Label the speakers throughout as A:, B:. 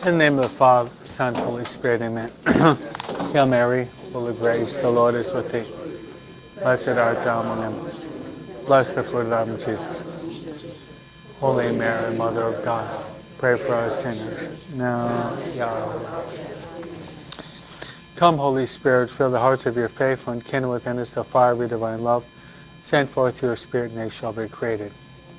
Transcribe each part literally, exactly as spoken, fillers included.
A: In the name of the Father, Son, Holy Spirit, amen. Hail Mary, full of grace, the Lord is with thee. Blessed art thou among women. Blessed the fruit of thy womb, Jesus. Holy Mary, Mother of God, pray for us sinners, now and at the hour of our death. Come, Holy Spirit, fill the hearts of your faithful and kindle within us the fire of your divine love. Send forth your Spirit, and they shall be created.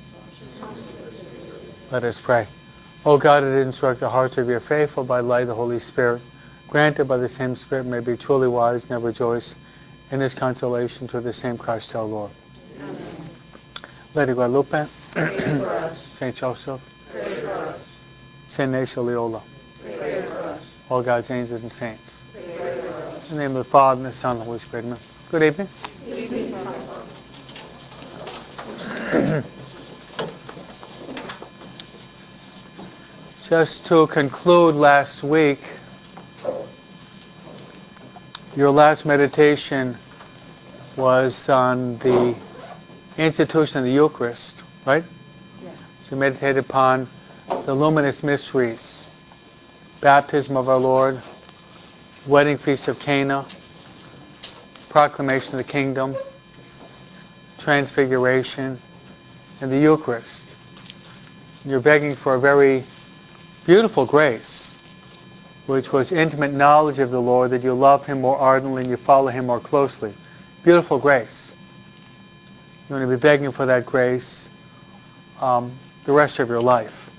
A: Let us pray. O God, that instruct the hearts of your faithful by the light of the Holy Spirit, granted by the same Spirit may be truly wise and ever rejoice in his consolation through the same Christ our Lord. Amen. Lady Guadalupe, Saint Joseph, Saint Ignatius Loyola, all God's angels and saints. In the name of the Father, and the Son, and the Holy Spirit. Amen. Good evening. Good evening. Just to conclude last week, your last meditation was on the institution of the Eucharist, right? Yes. You meditated upon the luminous mysteries, baptism of our Lord, wedding feast of Cana, proclamation of the kingdom, transfiguration, and the Eucharist. You're begging for a very beautiful grace, which was intimate knowledge of the Lord, that you love him more ardently and you follow him more closely. Beautiful grace. You're going to be begging for that grace um, the rest of your life.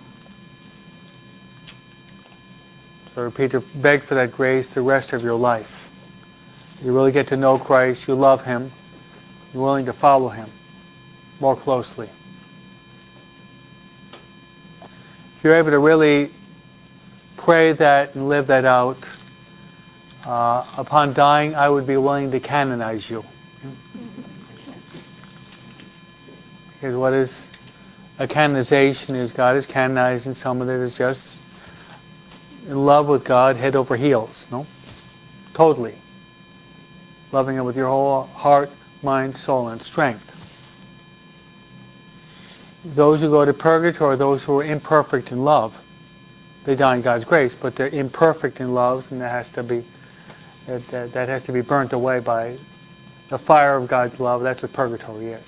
A: So repeat, to beg for that grace the rest of your life. You really get to know Christ, you love him, you're willing to follow him more closely. If you're able to really pray that and live that out, uh, upon dying, I would be willing to canonize you. Because what is a canonization is God is canonizing someone that is just in love with God, head over heels, no? Totally. Loving him with your whole heart, mind, soul, and strength. Those who go to purgatory are those who are imperfect in love. They die in God's grace, but they're imperfect in love, and that has to be that, that, that has to be burnt away by the fire of God's love. That's what purgatory is.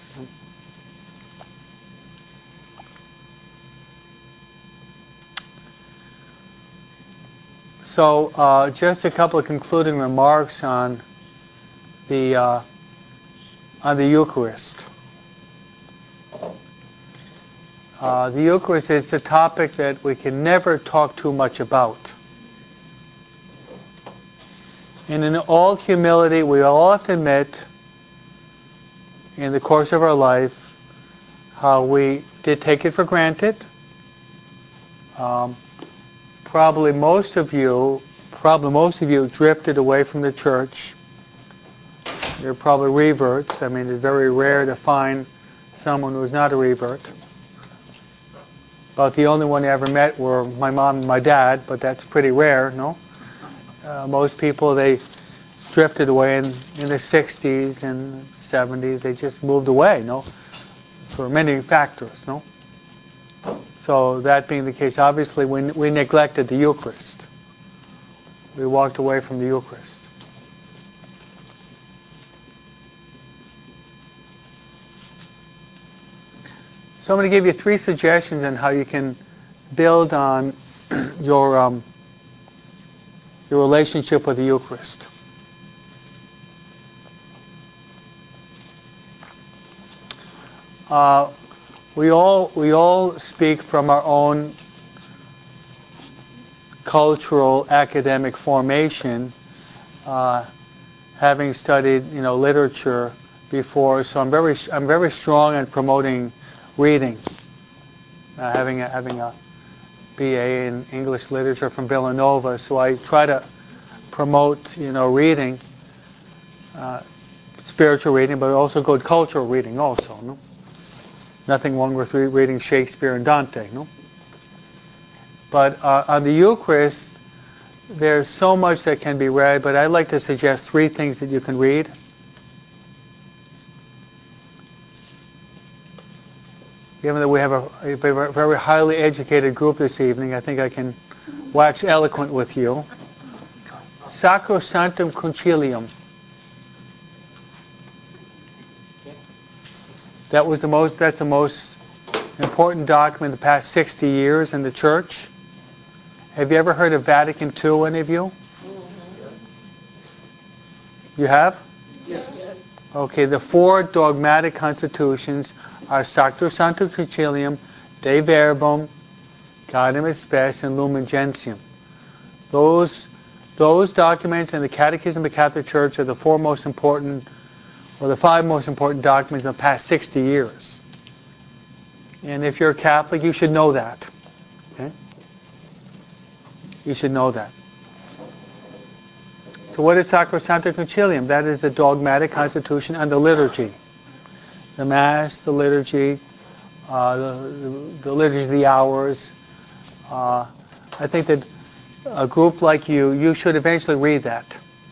A: So, uh, just a couple of concluding remarks on the uh, on the Eucharist. Uh, the Eucharist is a topic that we can never talk too much about. And in all humility, we all have to admit, in the course of our life, how we did take it for granted. Um, probably most of you, probably most of you drifted away from the church. You're probably reverts. I mean, it's very rare to find someone who's not a revert. About the only one I ever met were my mom and my dad, but that's pretty rare, no? Uh, most people, they drifted away in, in the sixties and seventies. They just moved away, no? For many factors, no? So that being the case, obviously we, we neglected the Eucharist. We walked away from the Eucharist. So I'm going to give you three suggestions on how you can build on your um, your relationship with the Eucharist. Uh, we all we all speak from our own cultural academic formation, uh, having studied you know literature before. So I'm very I'm very strong in promoting reading. Uh, having a, having a B A in English literature from Villanova, so I try to promote you know reading, uh, spiritual reading, but also good cultural reading also. No? Nothing wrong with re- reading Shakespeare and Dante, no? But uh, on the Eucharist, there's so much that can be read, but I'd like to suggest three things that you can read. Given that we have a, a very highly educated group this evening, I think I can wax eloquent with you. Sacrosanctum Concilium. That was the most. That's the most important document in the past sixty years in the Church. Have you ever heard of Vatican Two? Any of you? You have?
B: Yes.
A: Okay. The four dogmatic constitutions are Sacrosanctum Concilium, De Verbum, Gaudium Spes, and Lumen Gentium. Those those documents and the Catechism of the Catholic Church are the four most important, or the five most important documents in the past sixty years. And if you're a Catholic, you should know that. Okay? You should know that. So what is Sacrosanctum Concilium? That is the dogmatic constitution on the liturgy. The Mass, the liturgy, uh, the, the, the liturgy of the hours. Uh, I think that a group like you, you should eventually read that.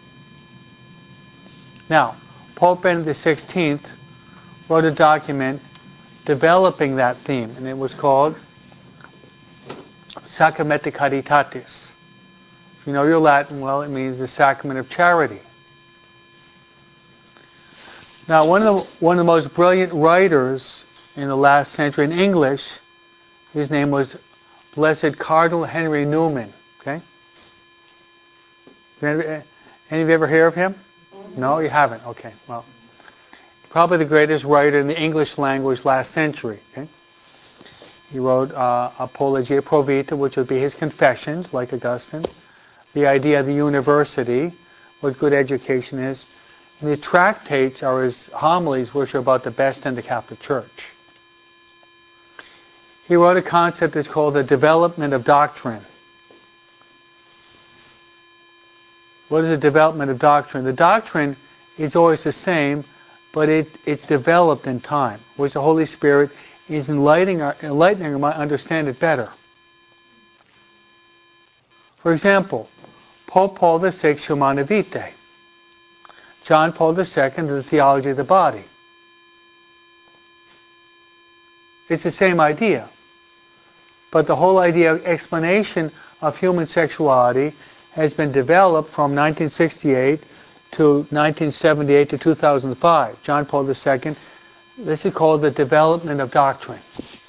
A: Now, Pope Benedict the sixteenth wrote a document developing that theme, and it was called Sacramenta Caritatis. If you know your Latin well, it means the sacrament of charity. Now, one of the one of the most brilliant writers in the last century in English, his name was Blessed Cardinal Henry Newman. Okay, any of you ever hear of him? No, you haven't. Okay, well, probably the greatest writer in the English language last century. Okay, he wrote uh, Apologia Pro Vita, which would be his confessions, like Augustine. The idea of the university, what good education is. And his tractates are his homilies, which are about the best in the Catholic Church. He wrote a concept that's called the development of doctrine. What is the development of doctrine? The doctrine is always the same, but it, it's developed in time, which the Holy Spirit is enlightening our, enlightening our mind to understand it better. For example, Pope Paul the sixth, Humanae Vitae. John Paul the second, the theology of the body. It's the same idea. But the whole idea of explanation of human sexuality has been developed from nineteen sixty-eight to nineteen seventy-eight to two thousand five. John Paul the second, this is called the development of doctrine.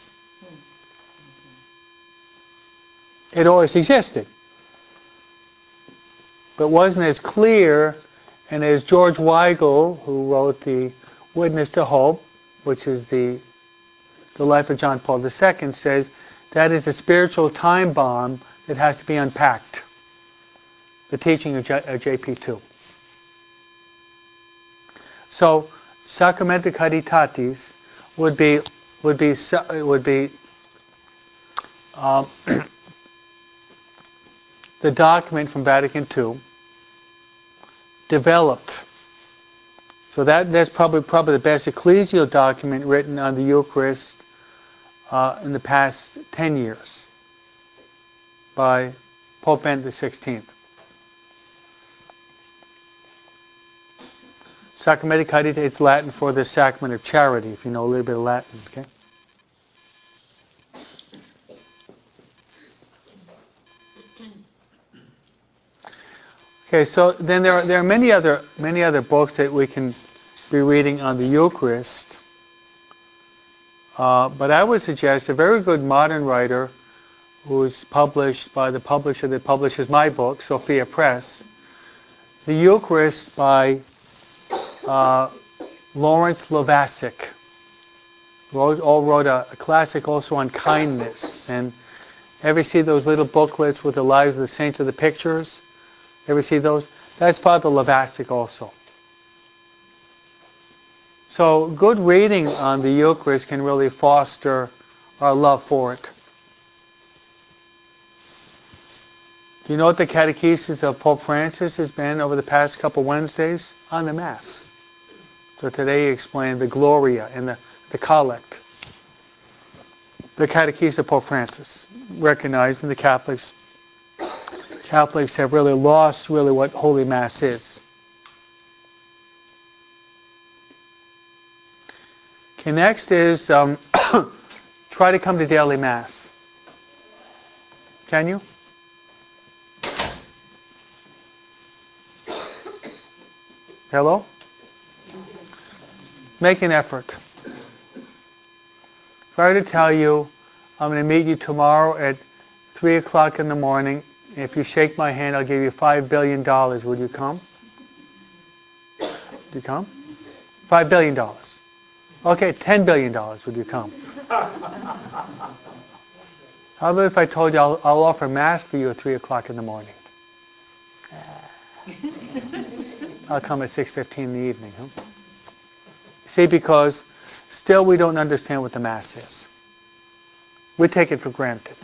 A: It always existed, but wasn't as clear. And as George Weigel, who wrote the Witness to Hope, which is the the life of John Paul the second, says, that is a spiritual time bomb that has to be unpacked. The teaching of J P two. So, Sacramenta Caritatis would be would be would be um, the document from Vatican two, developed. So that that's probably probably the best ecclesial document written on the Eucharist uh, in the past ten years by Pope Benedict the sixteenth. Sacramenta Caritatis, it's Latin for the sacrament of charity, if you know a little bit of Latin, okay? Okay, so then there are there are many other many other books that we can be reading on the Eucharist. Uh, but I would suggest a very good modern writer who is published by the publisher that publishes my book, Sophia Press, The Eucharist by uh, Lawrence Lovasic. Wrote, all wrote a, a classic also on kindness. And ever see those little booklets with the lives of the saints of the pictures? Ever see those? That's Father Lovasic also. So good reading on the Eucharist can really foster our love for it. Do you know what the catechesis of Pope Francis has been over the past couple Wednesdays? On the Mass. So today he explained the Gloria and the, the Collect. The catechesis of Pope Francis, recognizing the Catholics. Catholics have really lost really what Holy Mass is. Okay, next is um, try to come to daily Mass. Can you? Hello? Make an effort. If I were to tell you, I'm going to meet you tomorrow at three o'clock in the morning, and if you shake my hand, I'll give you five billion dollars, would you come? Would you come? five billion dollars. Okay, ten billion dollars, would you come? How about if I told you I'll, I'll offer Mass for you at three o'clock in the morning? I'll come at six fifteen in the evening. Huh? See, because still we don't understand what the Mass is. We take it for granted.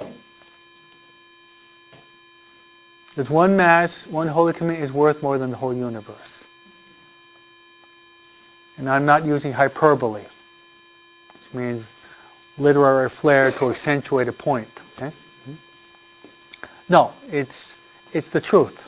A: There's one Mass, one Holy Communion is worth more than the whole universe. And I'm not using hyperbole, which means literary flair to accentuate a point. Okay? No, it's it's the truth.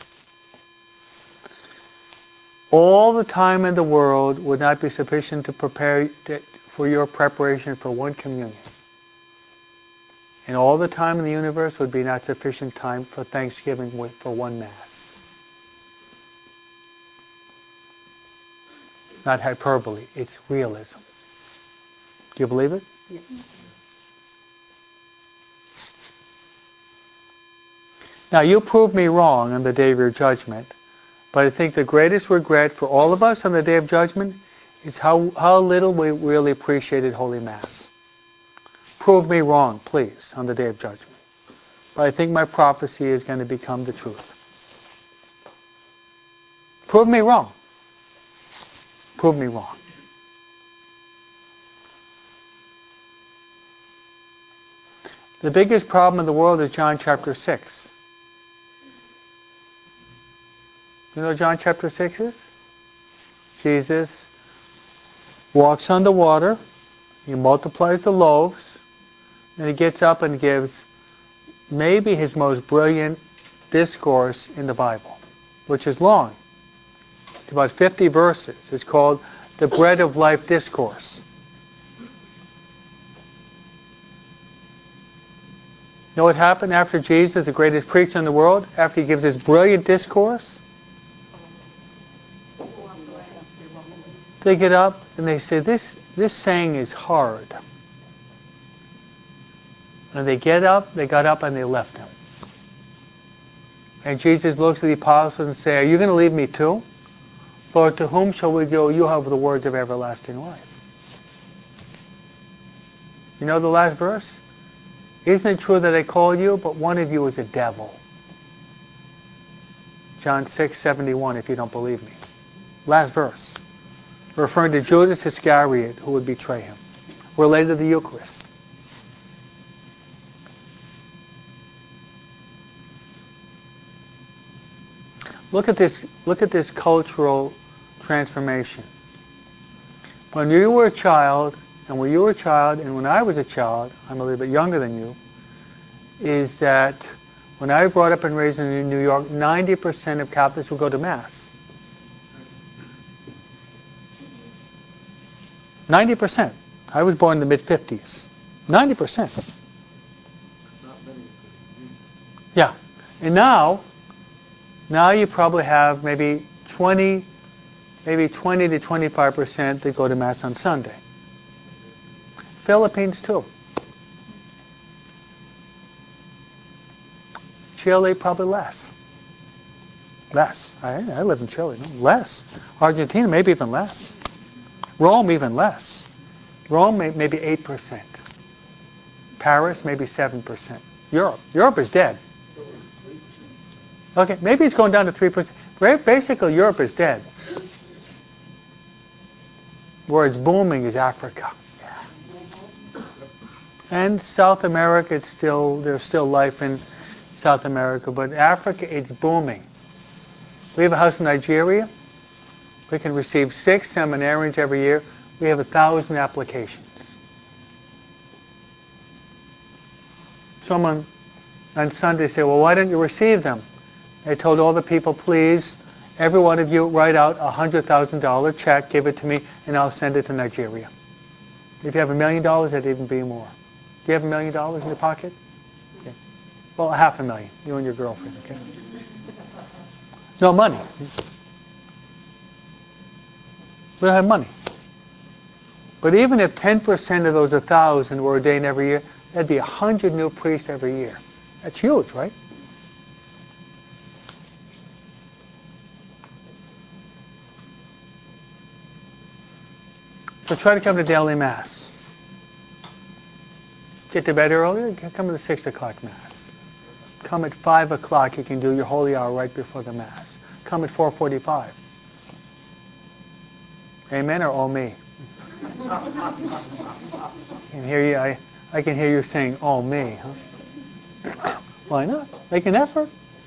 A: All the time in the world would not be sufficient to prepare to, for your preparation for one communion. And all the time in the universe would be not sufficient time for Thanksgiving with, for one Mass. It's not hyperbole, it's realism. Do you believe it?
B: Yes.
A: Now, you prove me wrong on the day of your judgment, but I think the greatest regret for all of us on the day of judgment is how, how little we really appreciated Holy Mass. Prove me wrong, please, on the day of judgment. But I think my prophecy is going to become the truth. Prove me wrong. Prove me wrong. The biggest problem in the world is John chapter six. You know what John chapter six is? Jesus walks on the water, he multiplies the loaves, and he gets up and gives maybe his most brilliant discourse in the Bible, which is long. It's about fifty verses. It's called the Bread of Life Discourse. You know what happened after Jesus, the greatest preacher in the world, after he gives his brilliant discourse? They get up and they say, this, this saying is hard. And they get up, they got up and they left him. And Jesus looks at the apostles and says, are you going to leave me too? Lord, to whom shall we go? You have the words of everlasting life. You know the last verse? Isn't it true that I called you, but one of you is a devil? John six seventy-one, if you don't believe me. Last verse. Referring to Judas Iscariot, who would betray him. Related to the Eucharist. Look at this, look at this cultural transformation. When you were a child, and when you were a child, and when I was a child, I'm a little bit younger than you, is that when I was brought up and raised in New York, ninety percent of Catholics would go to Mass. ninety percent. I was born in the mid fifties. ninety percent. Yeah. And now, now you probably have maybe twenty, maybe twenty to twenty-five percent that go to Mass on Sunday. Philippines too. Chile probably less. Less. I, I live in Chile. No? Less. Argentina maybe even less. Rome even less. Rome may, maybe eight percent. Paris maybe seven percent. Europe. Europe is dead. Okay, maybe it's going down to three percent. Basically, Europe is dead. Where it's booming is Africa. And South America, it's still, there's still life in South America, but Africa, it's booming. We have a house in Nigeria. We can receive six seminarians every year. We have a thousand applications. Someone on Sunday said, well, why don't you receive them? I told all the people, please, every one of you write out a one hundred thousand dollars check, give it to me, and I'll send it to Nigeria. If you have a million dollars, it'd even be more. Do you have a million dollars in your pocket? Okay. Well, half a million, you and your girlfriend, okay? No money. We don't have money. But even if ten percent of those one thousand were ordained every year, that'd be one hundred new priests every year. That's huge, right? So try to come to daily Mass. Get to bed earlier, come to the six o'clock Mass. Come at five o'clock, you can do your holy hour right before the Mass. Come at four forty-five. Amen or oh me? I can hear you, I, I can hear you saying, oh me, huh? Why not? Make an effort.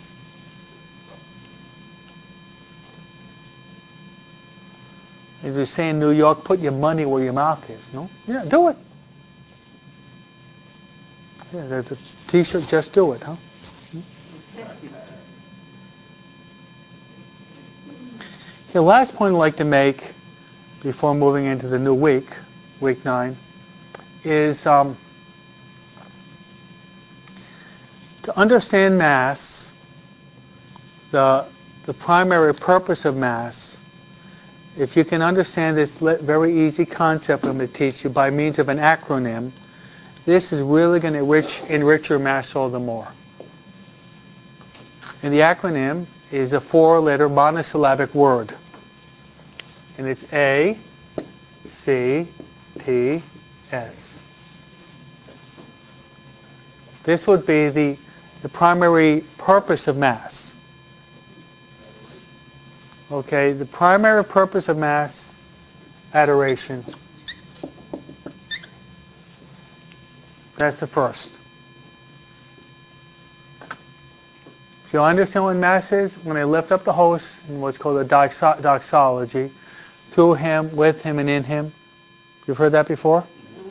A: As we say in New York, put your money where your mouth is, no? Yeah, do it. Yeah, there's a t-shirt, just do it, huh? The last point I'd like to make before moving into the new week, week nine, is um, to understand Mass, the, the primary purpose of Mass. If you can understand this very easy concept I'm going to teach you by means of an acronym, this is really going to enrich, enrich your Mass all the more. And the acronym is a four-letter monosyllabic word. And it's A, C, T, S. This would be the, the primary purpose of Mass. Okay, the primary purpose of Mass, adoration. That's the first. If you understand what Mass is, when I lift up the host in what's called a doxo- doxology, to Him, with Him, and in Him. You've heard that before?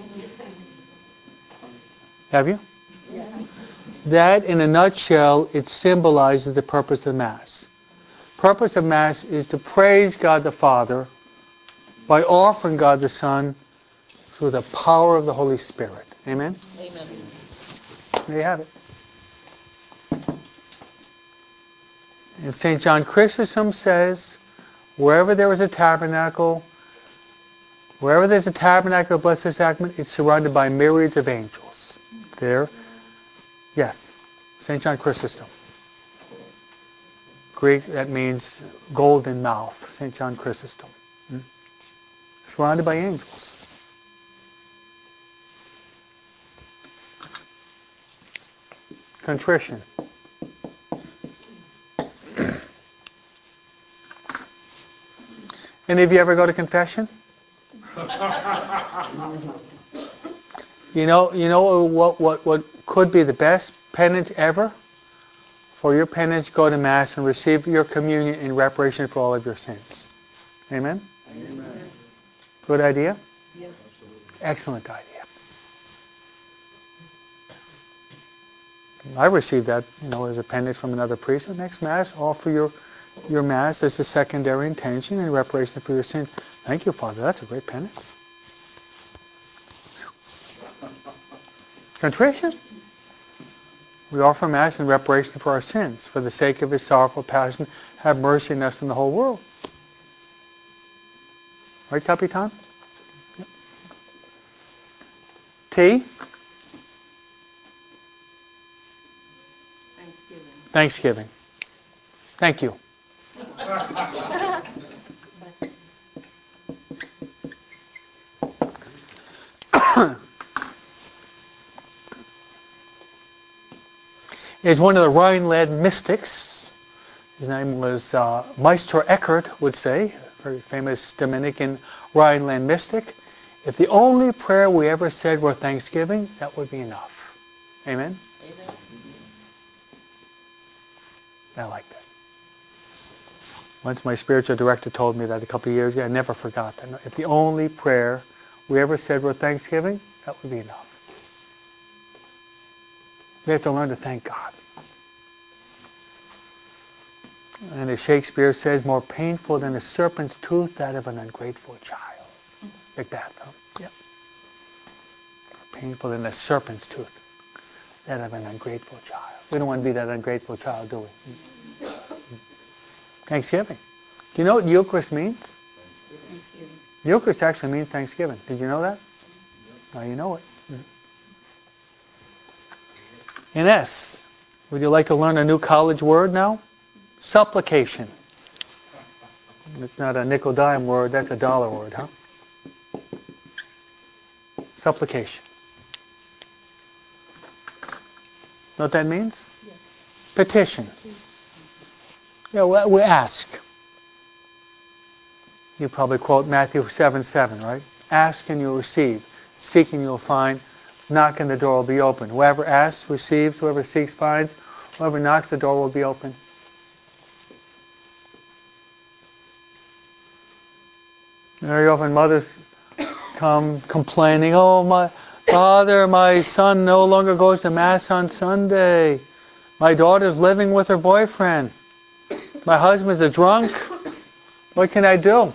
A: Have you?
B: Yes.
A: That, in a nutshell, it symbolizes the purpose of Mass. Purpose of Mass is to praise God the Father by offering God the Son through the power of the Holy Spirit. Amen?
B: Amen.
A: There you have it. And Saint John Chrysostom says, wherever there is a tabernacle, wherever there's a tabernacle of Blessed Sacrament, it's surrounded by myriads of angels. There. Yes. Saint John Chrysostom. Greek, that means golden mouth. Saint John Chrysostom. Hmm? Surrounded by angels. Contrition. Any of you ever go to confession? You know, you know what, what, what could be the best penance ever? For your penance, go to Mass and receive your communion in reparation for all of your sins. Amen?
B: Amen.
A: Good idea?
B: Yes.
A: Excellent idea. I received that, you know, as a penance from another priest. The next Mass, offer your, your Mass as a secondary intention in reparation for your sins. Thank you, Father. That's a great penance. Contrition. We offer Mass in reparation for our sins. For the sake of His sorrowful passion, have mercy on us and the whole world. Right, Capitan? Yep. T?
B: Thanksgiving.
A: Thanksgiving. Thank you. Is one of the Rhineland mystics. His name was uh, Meister Eckhart, would say, a very famous Dominican Rhineland mystic. If the only prayer we ever said were thanksgiving, that would be enough. Amen?
B: Amen.
A: I like that. Once my spiritual director told me that a couple of years ago, I never forgot that. If the only prayer we ever said were thanksgiving, that would be enough. We have to learn to thank God. And as Shakespeare says, more painful than a serpent's tooth, that of an ungrateful child. Macbeth, huh? Yep. More painful than a serpent's tooth, that of an ungrateful child. We don't want to be that ungrateful child, do we? Thanksgiving. Do you know what Eucharist means?
B: Thanksgiving.
A: Eucharist actually means Thanksgiving. Did you know that? Now you know it. Ines, would you like to learn a new college word now? Supplication. It's not a nickel dime word, that's a dollar word, huh? Supplication. Know what that means? Yes. Petition. Yeah, we, we ask. You probably quote Matthew seven seven, right? Ask and you'll receive. Seek and you'll find. Knock and the door will be open. Whoever asks receives. Whoever seeks finds. Whoever knocks, the door will be open. Very often mothers come complaining, oh, my father, my son no longer goes to Mass on Sunday. My daughter's living with her boyfriend. My husband's a drunk. What can I do?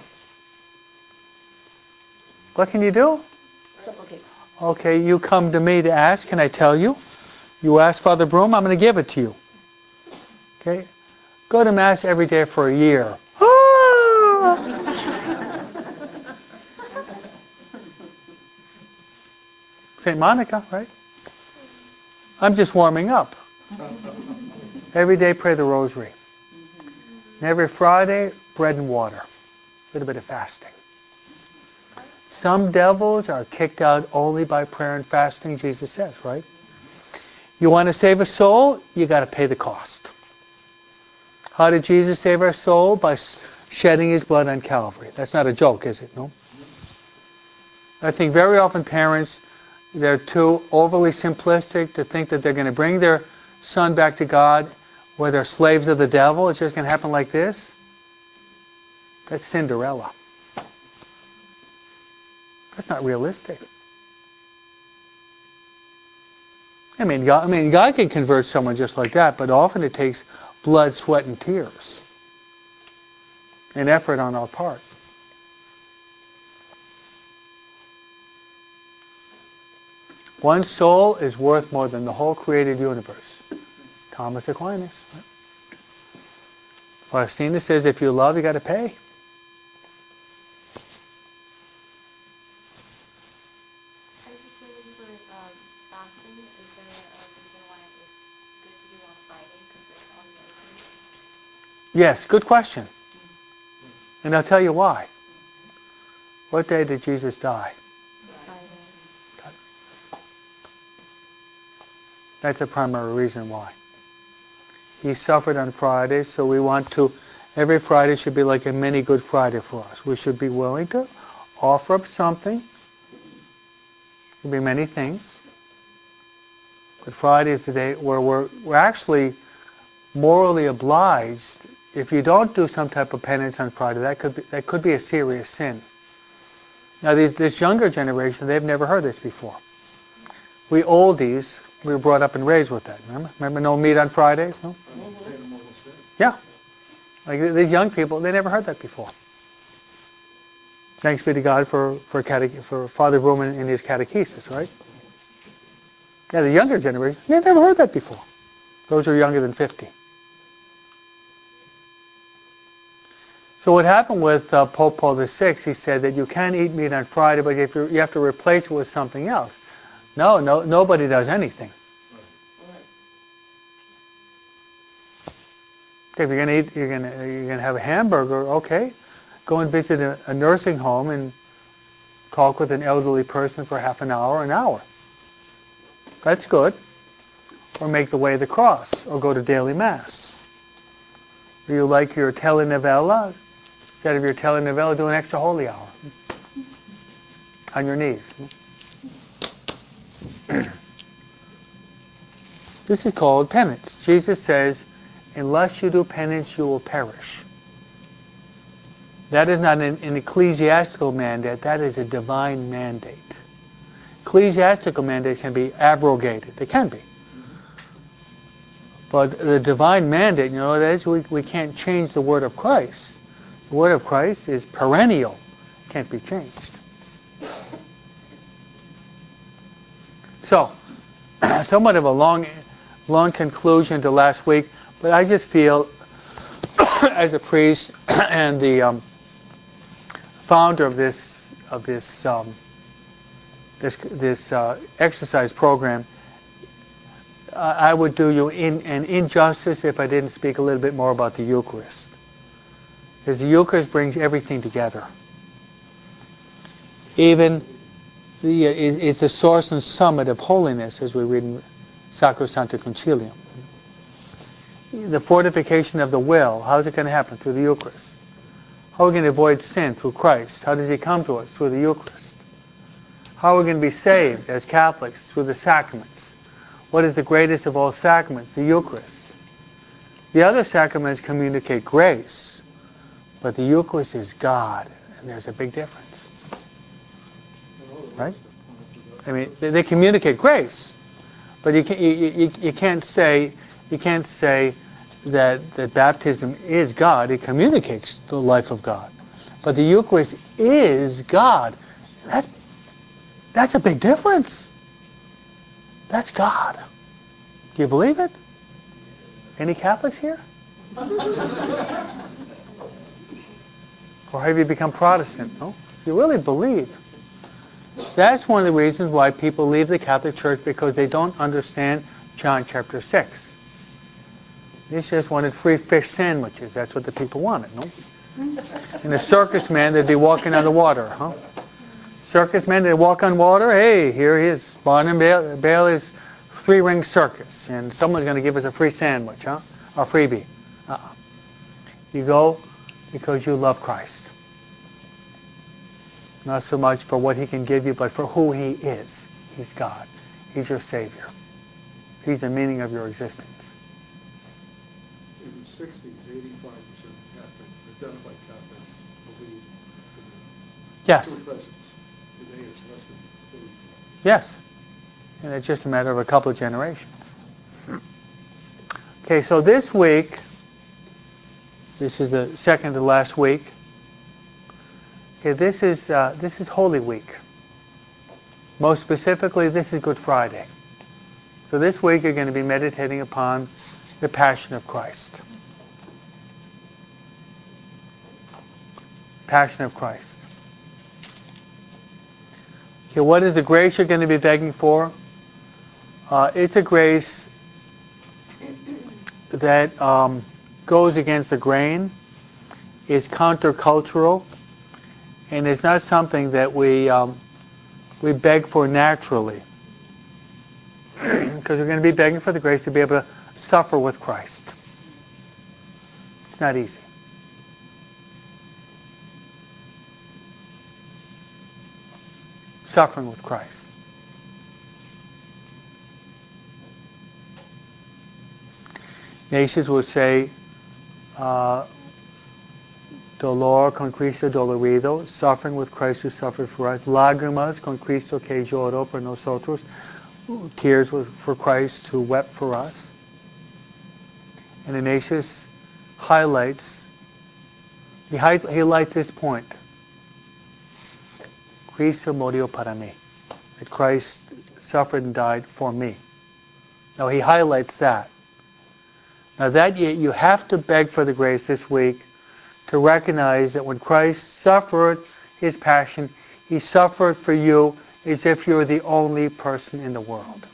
A: What can you do?
B: Supplicate.
A: Okay, you come to me to ask. Can I tell you? You ask Father Broom, I'm going to give it to you. Okay? Go to Mass every day for a year. Saint Monica, right? I'm just warming up. Every day pray the rosary. And every Friday, bread and water. A little bit of fasting. Some devils are kicked out only by prayer and fasting, Jesus says, right? You want to save a soul, you got to pay the cost. How did Jesus save our soul? By shedding his blood on Calvary. That's not a joke, is it? No? I think very often parents, they're too overly simplistic to think that they're going to bring their son back to God where they're slaves of the devil. It's just going to happen like this. That's Cinderella. That's not realistic. I mean, God, I mean, God can convert someone just like that, but often it takes blood, sweat, and tears. And effort on our part. One soul is worth more than the whole created universe. Thomas Aquinas. Right? Faustina says, if you love, you got to pay. Yes, good question. And I'll tell you why. What day did Jesus die? Friday. That's a primary reason why. He suffered on Friday, so we want to, every Friday should be like a mini Good Friday for us. We should be willing to offer up something. It could be many things. Good Friday is the day where we're, we're actually morally obliged. If you don't do some type of penance on Friday, that could be, that could be a serious sin. Now, these, this younger generation, they've never heard this before. We oldies, we were brought up and raised with that. Remember? Remember no meat on Fridays? No? Yeah. Like these young people, they never heard that before. Thanks be to God for for, catech- for Father Broman and his catechesis, right? Yeah, the younger generation, they've never heard that before. Those who are younger than fifty. So what happened with uh, Pope Paul the Sixth, he said that you can eat meat on Friday, but if you have to replace it with something else. No, no, nobody does anything. Okay, if you're going to eat, you're going to you're going to have a hamburger. Okay, go and visit a, a nursing home and talk with an elderly person for half an hour, an hour. That's good. Or make the way of the cross, or go to daily mass. Do you like your telenovela? Instead of your telenovela, do an extra holy hour. On your knees. This is called penance. Jesus says, unless you do penance, you will perish. That is not an, an ecclesiastical mandate. That is a divine mandate. Ecclesiastical mandates can be abrogated. They can be. But the divine mandate, you know, that is we, we can't change the word of Christ. The word of Christ is perennial. It can't be changed. So, somewhat of a long, long conclusion to last week, but I just feel, as a priest and the um, founder of this of this um, this this uh, exercise program, uh, I would do you in, an injustice if I didn't speak a little bit more about the Eucharist, because the Eucharist brings everything together. Even the, it, it's the source and summit of holiness, as we read in Sacrosancta Concilium. The fortification of the will, how is it going to happen? Through the Eucharist. How are we going to avoid sin? Through Christ. How does He come to us? Through the Eucharist. How are we going to be saved as Catholics? Through the sacraments. What is the greatest of all sacraments? The Eucharist. The other sacraments communicate grace, but the Eucharist is God, and there's a big difference. Right? I mean, they, they communicate grace, but you can't you, you, you can't say you can't say that that baptism is God. It communicates the life of God, but the Eucharist is God. That that's a big difference. That's God. Do you believe it? Any Catholics here? Or have you become Protestant? No? You really believe. That's one of the reasons why people leave the Catholic Church, because they don't understand John chapter six. They just wanted free fish sandwiches. That's what the people wanted, no? And the circus man, they'd be walking on the water, huh? Circus man, they'd walk on water. Hey, here he is. Barnum Bailey, Bailey's three-ring circus. And someone's going to give us a free sandwich, huh? A freebie. Uh-uh. You go because you love Christ. Not so much for what He can give you, but for who He is. He's God. He's your Savior. He's the meaning of your existence.
B: In the sixties, eighty-five percent of Catholic, identified Catholics believed in the
A: Yes.
B: true presence. Today it's less than thirty percent.
A: Yes. And it's just a matter of a couple of generations. Okay, so this week, this is the second to last week. Okay, this is uh, this is Holy Week. Most specifically, this is Good Friday. So this week you're going to be meditating upon the Passion of Christ. Passion of Christ. Okay, what is the grace you're going to be begging for? Uh, it's a grace that um, goes against the grain, is countercultural, and it's not something that we um, we beg for naturally. Because we're going to be begging for the grace to be able to suffer with Christ. It's not easy. Suffering with Christ. Nations would say, uh, dolor con Cristo dolorido, suffering with Christ who suffered for us. Lágrimas con Cristo que lloró por nosotros, tears for Christ who wept for us. And Ignatius highlights, he highlights this point. Cristo murió para mí. That Christ suffered and died for me. Now he highlights that. Now that you, you have to beg for the grace this week to recognize that when Christ suffered His passion, He suffered for you as if you're the only person in the world.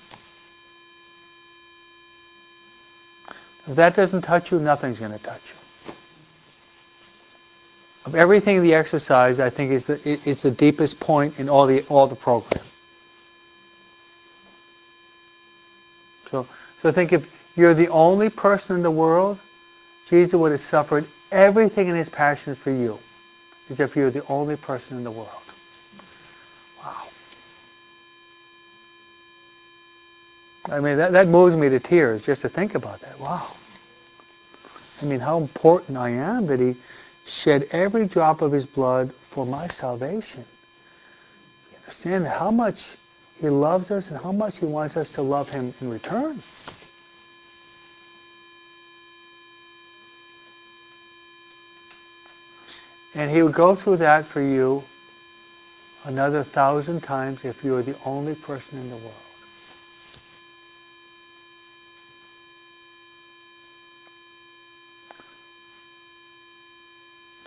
A: If that doesn't touch you, nothing's going to touch you. Of everything in the exercise, I think is the, is the deepest point in all the all the program. So, so think if you're the only person in the world, Jesus would have suffered everything in His passion for you, as if you're the only person in the world. Wow. I mean, that, that moves me to tears just to think about that. Wow. I mean, how important I am that He shed every drop of His blood for my salvation. You understand how much He loves us and how much He wants us to love Him in return. And He would go through that for you another thousand times if you are the only person in the world.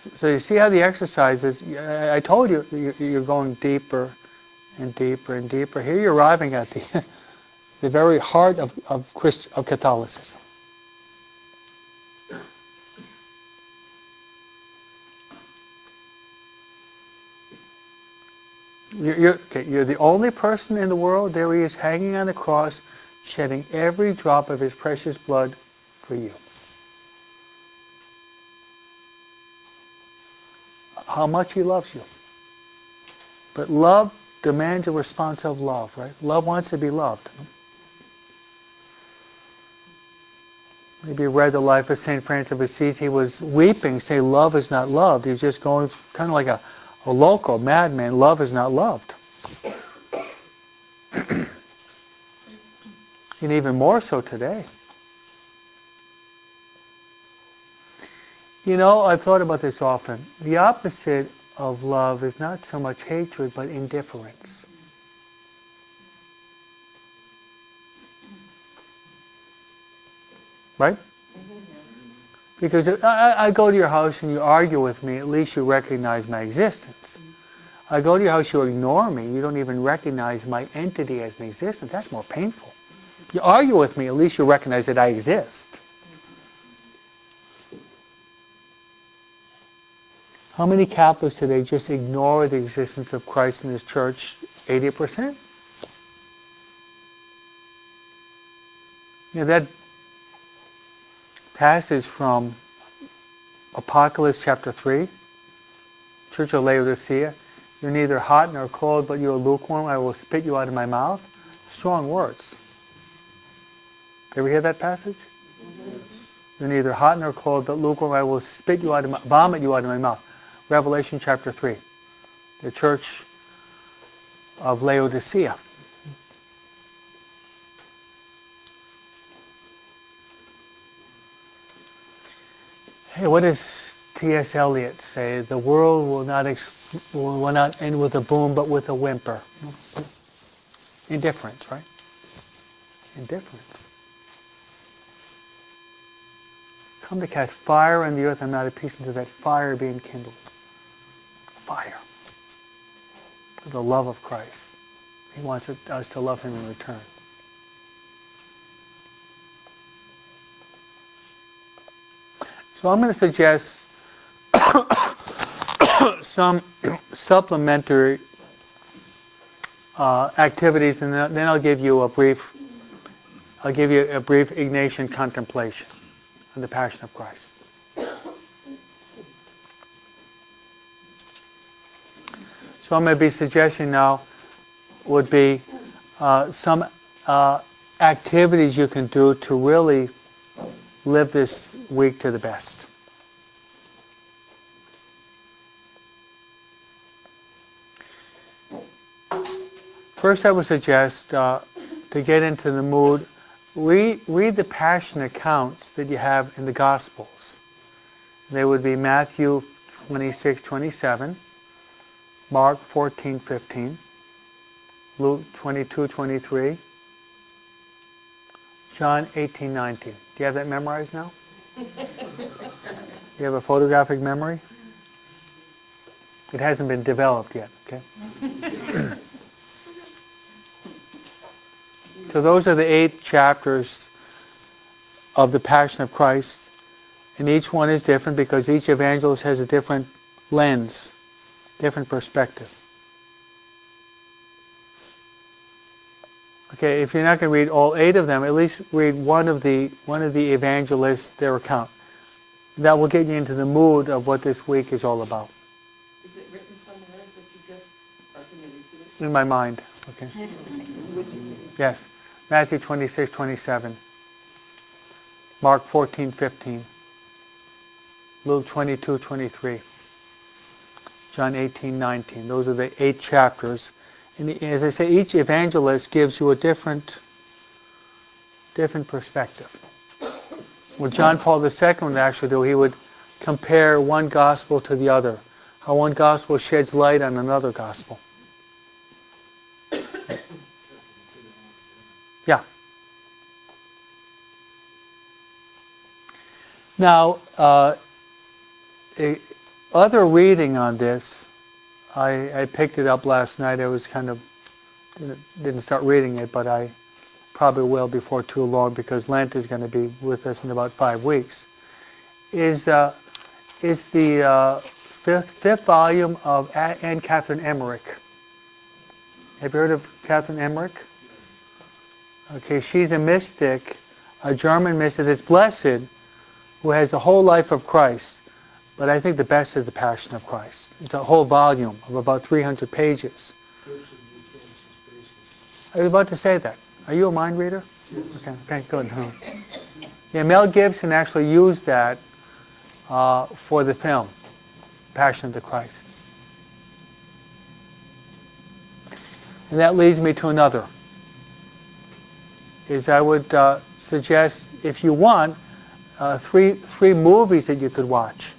A: So you see how the exercise is. I told you you're going deeper and deeper and deeper. Here you're arriving at the the very heart of of, Christ, of Catholicism. You're, you're, okay, you're the only person in the world. There he is, hanging on the cross, shedding every drop of his precious blood for you. How much he loves you. But love demands a response of love, right? Love wants to be loved. Maybe you read the life of Saint Francis of Assisi. He was weeping, saying love is not loved. He was just going kind of like a, a local madman. Love is not loved. And even more so today. You know, I've thought about this often. The opposite of love is not so much hatred, but indifference. Right? Because if I, I go to your house and you argue with me, at least you recognize my existence. I go to your house, you ignore me, you don't even recognize my entity as an existence. That's more painful. You argue with me, at least you recognize that I exist. How many Catholics today just ignore the existence of Christ and His church? eighty percent. You know, that passage from Apocalypse chapter three, Church of Laodicea, you're neither hot nor cold, but you are lukewarm, I will spit you out of my mouth. Strong words. Ever hear that passage?
B: Yes.
A: You're neither hot nor cold, but lukewarm, I will spit you out of my, vomit you out of my mouth. Revelation chapter three. The Church of Laodicea. Hey, what does T S Eliot say? The world will not ex- will not end with a boom, but with a whimper. Indifference, right? Indifference. Come to cast fire on the earth and not a peace until that fire being kindled. Fire. The love of Christ. He wants us to love Him in return. So I'm going to suggest some supplementary uh, activities, and then I'll give you a brief. I'll give you a brief Ignatian contemplation on the Passion of Christ. So I'm going to be suggesting now would be uh, some uh, activities you can do to really live this week to the best. First, I would suggest uh, to get into the mood, read, read the Passion accounts that you have in the Gospels. They would be Matthew twenty-six twenty-seven, Mark fourteen fifteen, Luke twenty-two twenty-three, John eighteen nineteen. Do you have that memorized now? You have a photographic memory? It hasn't been developed yet, okay? So those are the eight chapters of the Passion of Christ, and each one is different because each evangelist has a different lens, different perspective. Okay, if you're not going to read all eight of them, at least read one of the one of the evangelists, their account. That will get you into the mood of what this week is all about.
C: Is it written somewhere that you just are going to repeat it?
A: In my mind, okay. Yes, Matthew twenty-six twenty-seven, Mark fourteen fifteen, Luke twenty-two twenty-three, John eighteen nineteen. Those are the eight chapters. And as I say, each evangelist gives you a different, different perspective. What John Paul the Second would actually do, he would compare one gospel to the other. How one gospel sheds light on another gospel. Yeah. Now, uh, other reading on this, I, I picked it up last night. I was kind of, didn't, didn't start reading it, but I probably will before too long because Lent is going to be with us in about five weeks. Is uh, is the uh, fifth, fifth volume of Anne Catherine Emmerich. Have you heard of Catherine Emmerich? Okay, she's a mystic, a German mystic that's blessed, who has the whole life of Christ. But I think the best is the Passion of Christ. It's a whole volume of about three hundred pages. I was about to say that. Are you a mind reader?
B: Yes.
A: Okay, okay, good. Huh. Yeah, Mel Gibson actually used that uh, for the film, Passion of the Christ. And that leads me to another. Is I would uh, suggest, if you want, uh, three three movies that you could watch.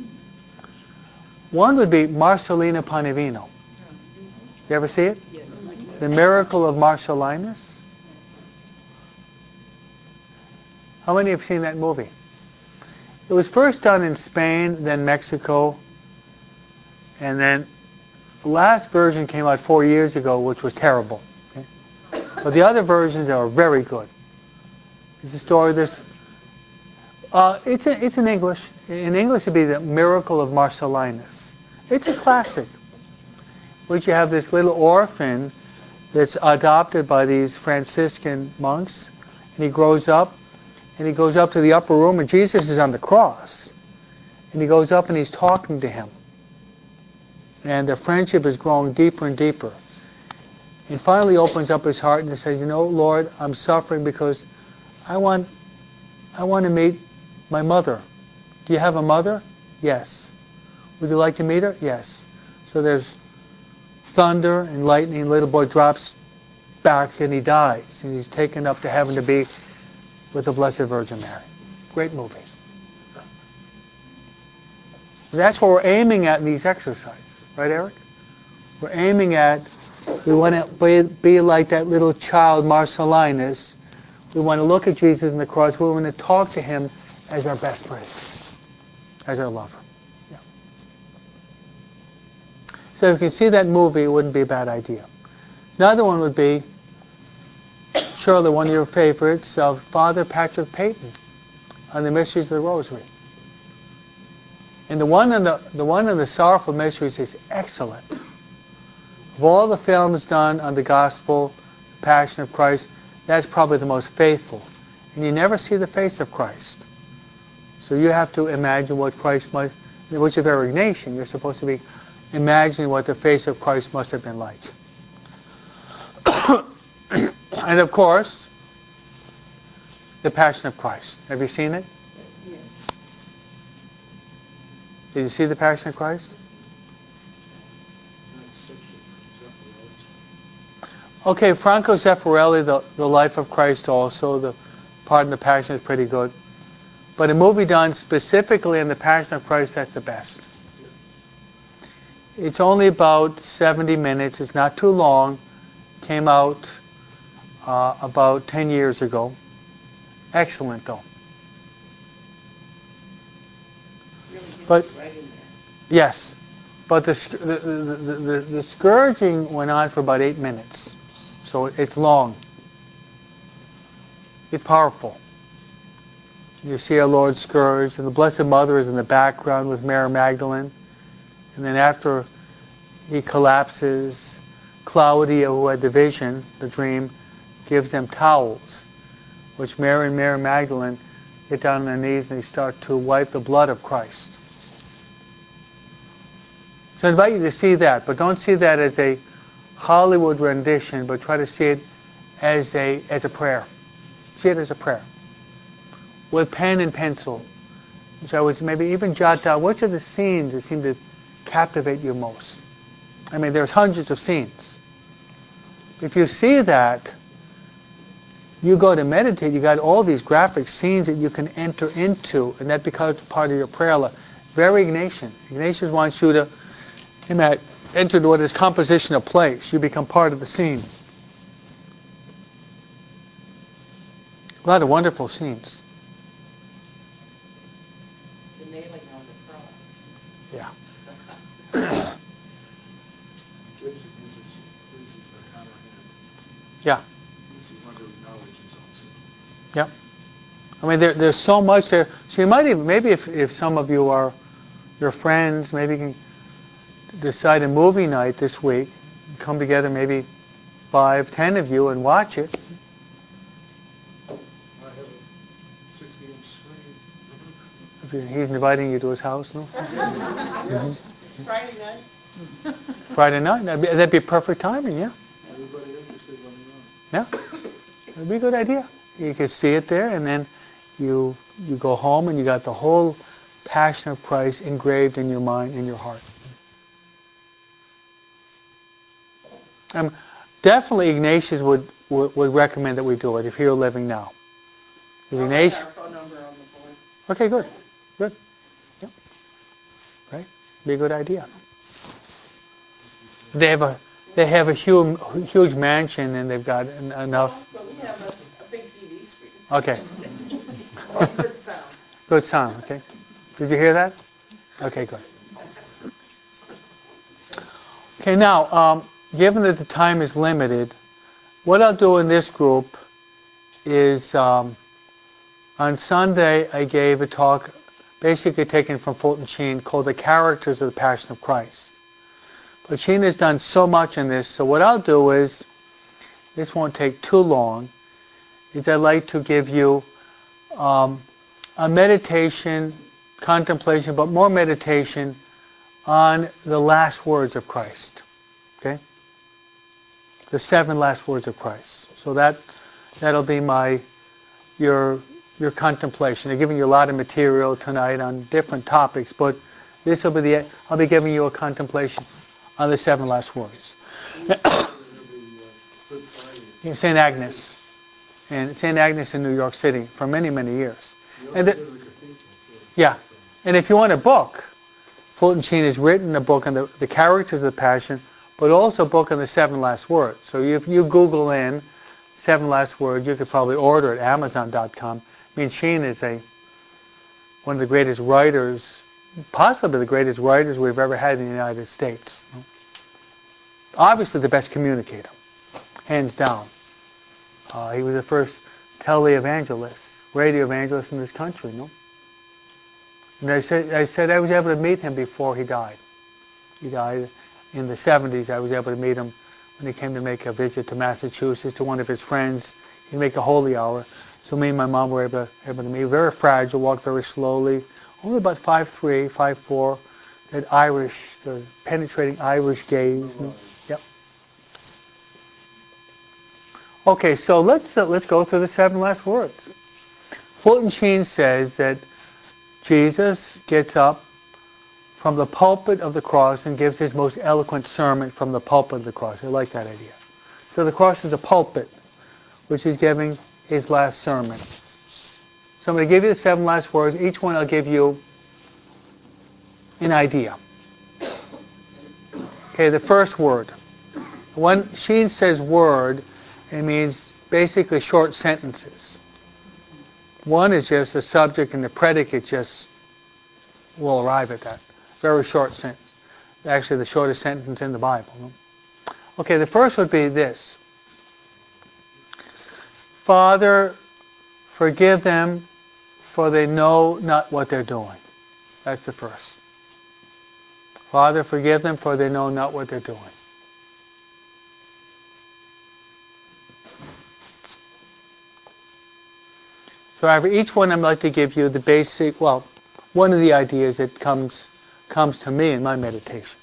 A: One would be Marcellina Panevino. You ever see it?
C: Yes.
A: The Miracle of Marcellinus. How many have seen that movie? It was first done in Spain, then Mexico, and then the last version came out four years ago, which was terrible. Okay? But the other versions are very good. It's a story of this. Uh, it's, a, it's in English. In English, it'd be The Miracle of Marcellinus. It's a classic. Which you have this little orphan that's adopted by these Franciscan monks, and he grows up, and he goes up to the upper room, and Jesus is on the cross, and he goes up and he's talking to him, and their friendship is growing deeper and deeper. And finally opens up his heart and he says, you know, Lord, I'm suffering because I want, I want to meet my mother. Do you have a mother? Yes. Would you like to meet her? Yes. So there's thunder and lightning, and the little boy drops back and he dies. And he's taken up to heaven to be with the Blessed Virgin Mary. Great movie. That's what we're aiming at in these exercises. Right, Eric? We're aiming at, we want to be, be like that little child Marcellinus. We want to look at Jesus on the cross. We want to talk to him as our best friend, as our lover. Yeah. So if you can see that movie, it wouldn't be a bad idea. Another one would be, surely one of your favorites, of Father Patrick Peyton on the Mysteries of the Rosary. And the one on the, the one on the Sorrowful Mysteries is excellent. Of all the films done on the Gospel, the Passion of Christ, that's probably the most faithful. And you never see the face of Christ. So you have to imagine what Christ must, which is very Ignatian, you're supposed to be imagining what the face of Christ must have been like. And of course, the Passion of Christ. Have you seen it?
C: Yes.
A: Did you see the Passion of Christ?
B: That section from Zeffirelli's.
A: Okay, Franco Zeffirelli, the, the Life of Christ also, the Pardon the Passion is pretty good. But a movie done specifically on the Passion of Christ, that's the best. It's only about seventy minutes. It's not too long. Came out uh, about ten years ago. Excellent, though.
C: Really gets
A: But-
C: it right in there.
A: Yes. But the, sc- the, the, the, the, the scourging went on for about eight minutes. So it's long. It's powerful. You see our Lord scourged, and the Blessed Mother is in the background with Mary Magdalene. And then after he collapses, Claudia, who had the vision, the dream, gives them towels, which Mary and Mary Magdalene get down on their knees and they start to wipe the blood of Christ. So I invite you to see that, but don't see that as a Hollywood rendition, but try to see it as a as a prayer. See it as a prayer. With pen and pencil. which I would maybe even jot down, which are the scenes that seem to captivate you most? I mean, there's hundreds of scenes. If you see that, you go to meditate, you got all these graphic scenes that you can enter into, and that becomes part of your prayer life. Very Ignatian. Ignatius wants you to enter into what is composition of place. You become part of the scene. A lot of wonderful scenes.
C: The nailing on the cross.
A: Yeah.
B: Gives and uses, uses the counter hand.
A: Yeah.
B: Makes you wonder what knowledge is also.
A: Yep. I mean, there, there's so much there. So you might even, maybe if, if some of you are your friends, maybe you can decide a movie night this week, come together, maybe five, ten of you, and watch it.
B: I have a sixty-inch screen.
A: If you, he's inviting you to his house, no?
C: Yes. Friday night?
A: Friday night, that'd be, that'd be perfect timing, yeah.
B: Everybody interested, let me know.
A: Yeah, that'd be a good idea. You could see it there, and then you you go home, and you got the whole Passion of Christ engraved in your mind, in your heart. Um, definitely, Ignatius would, would would recommend that we do it if he were living now. Is
C: I'll write
A: Ignatius?
C: our phone number on the board.
A: Okay, good, good. Yep. Right, be a good idea. They have a they have a huge huge mansion, and they've got en- enough.
C: But we have a, a big T V screen.
A: Okay,
C: And good sound.
A: good sound. Okay, did you hear that? Okay, good. Okay, now, um, given that the time is limited, what I'll do in this group is um, on Sunday I gave a talk basically taken from Fulton Sheen called The Characters of the Passion of Christ. But Sheen has done so much in this, so what I'll do is, this won't take too long, is I'd like to give you um, a meditation, contemplation, but more meditation on the last words of Christ. Okay? The seven last words of Christ. So that that'll be my your your contemplation. I'm giving you a lot of material tonight on different topics, but this will be the I'll be giving you a contemplation on the seven last words. Saint Agnes, and Saint Agnes in New York City for many many years. And the, yeah, and if you want a book, Fulton Sheen has written a book on the, the characters of the Passion, but also a book on the seven last words. So if you Google in seven last words, you could probably order it at amazon dot com. I mean, Sheen is a one of the greatest writers, possibly the greatest writers we've ever had in the United States. Obviously the best communicator, hands down. Uh, he was the first televangelist, radio evangelist in this country, no? And I said, I said I was able to meet him before he died. He died in the seventies. I was able to meet him when he came to make a visit to Massachusetts to one of his friends. He'd make a holy hour. So me and my mom were able, able to meet. Very fragile, walked very slowly. Only about five three, five four. That Irish, the penetrating Irish gaze. And, yep. Okay, so let's uh, let's go through the seven last words. Fulton Sheen says that Jesus gets up from the pulpit of the cross and gives his most eloquent sermon from the pulpit of the cross. I like that idea. So the cross is a pulpit, which he's giving his last sermon. So I'm going to give you the seven last words. Each one I'll give you an idea. Okay, the first word. When Sheen says word, it means basically short sentences. One is just a subject and the predicate just will arrive at that. Very short sentence. Actually, the shortest sentence in the Bible. No? Okay, the first would be this. Father, forgive them, for they know not what they're doing. That's the first. Father, forgive them, for they know not what they're doing. So after each one, I'd like to give you the basic, well, one of the ideas that comes comes to me in my meditations.